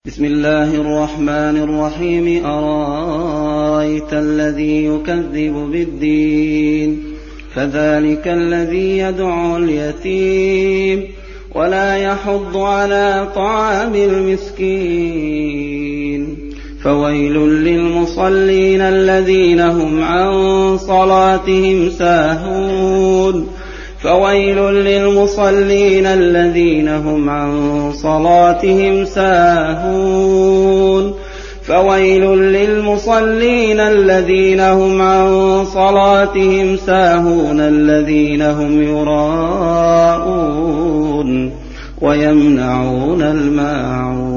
بسم الله الرحمن الرحيم أرأيت الذي يكذب بالدين فذلك الذي يدعو اليتيم ولا يحض على طعام المسكين فويل للمصلين الذين هم عن صلاتهم ساهون فويل للمصلين الذين هم عن صلاتهم ساهون فويل للمصلين الذين هم عن صلاتهم ساهون الذين هم يراءون ويمنعون الماعون